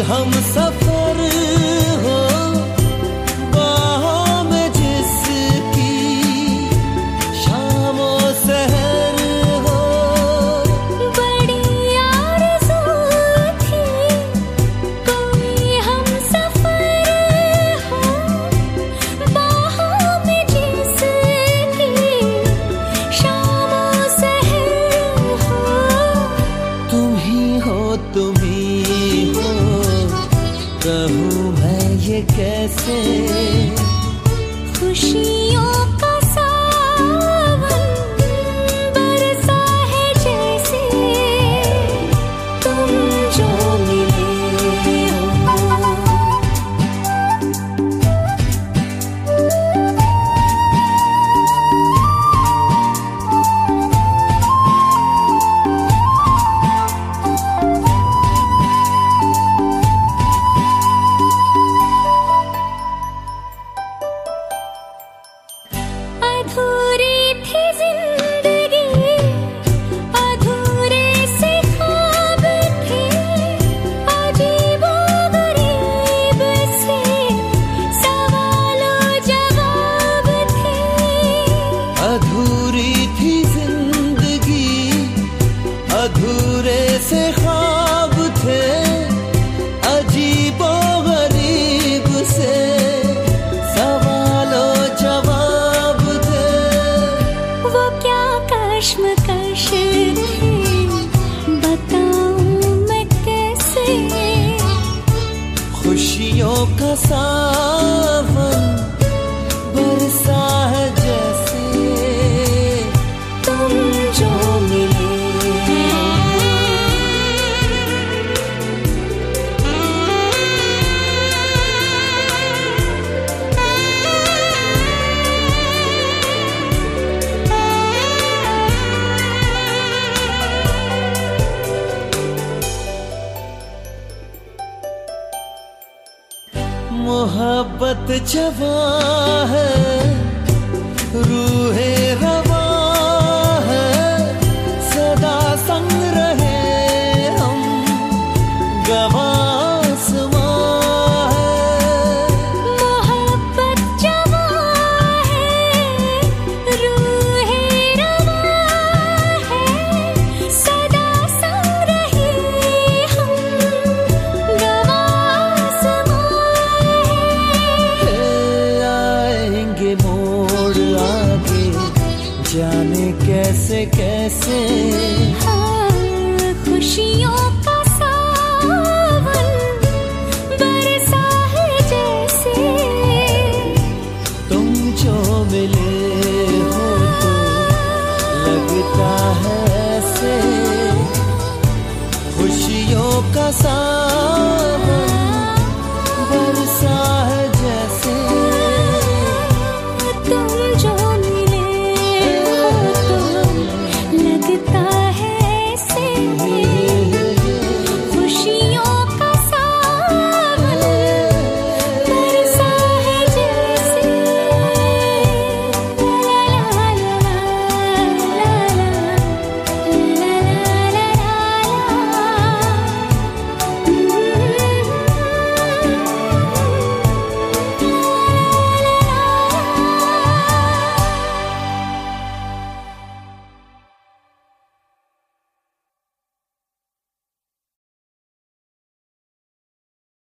हम सफर हो बाहों में जिसकी शामो सहर हो। बड़ी आरज़ू थी कोई हम सफर हो बाहों में जिसकी शामो सहर हो। तुम ही हो कहूँ मैं ये कैसे, खुशियों का सावन बरसा है जैसे तुम जो मिले हो। अधूरी थी जिंदगी अधूरे से ख्वाब थे, अजीबो-गरीब से सवालों जवाब थे। अधूरी थी जिंदगी अधूरे से ख्वाब थे, अजीबो गरीब से कश्मकश थी बताऊं मैं कैसे, खुशियों का सावन बरसा है जैसे तुम जो मिले। मोहब्बत जवां है रूहे रवां है, सदा संग रहे हम गवां आसमां है। मोहब्बत जवां है रूहे रवां है, सदा संग रहे हम गवां आसमां। मोड़ आगे जाने कैसे कैसे, हाँ, खुशियों का सावन बरसा है जैसे तुम जो मिले हो तो लगता है ऐसे, खुशियों का सावन